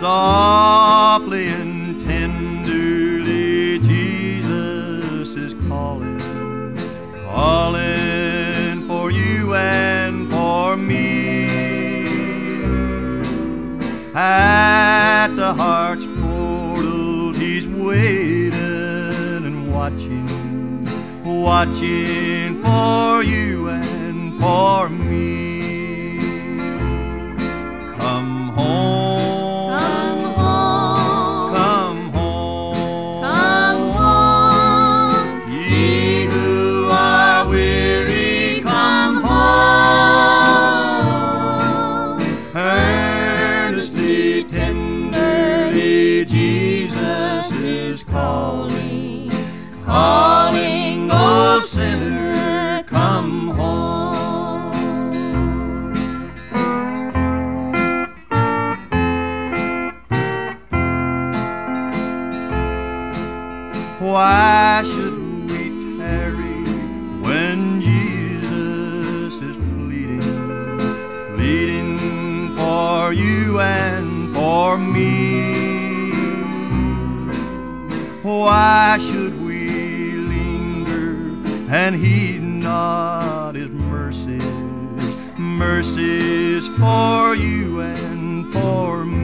Softly and tenderly Jesus is calling, calling for you and for me. At the heart's portal He's waiting and watching, watching for you and for me. Come home, come home, come home, come home. Ye who are weary, come home. Earnestly, tenderly, Jesus is calling, calling, oh sinner, come home. Why should we tarry when Jesus is pleading, pleading for you and for me? Why should we linger and heed not His mercies, mercies for you and for me?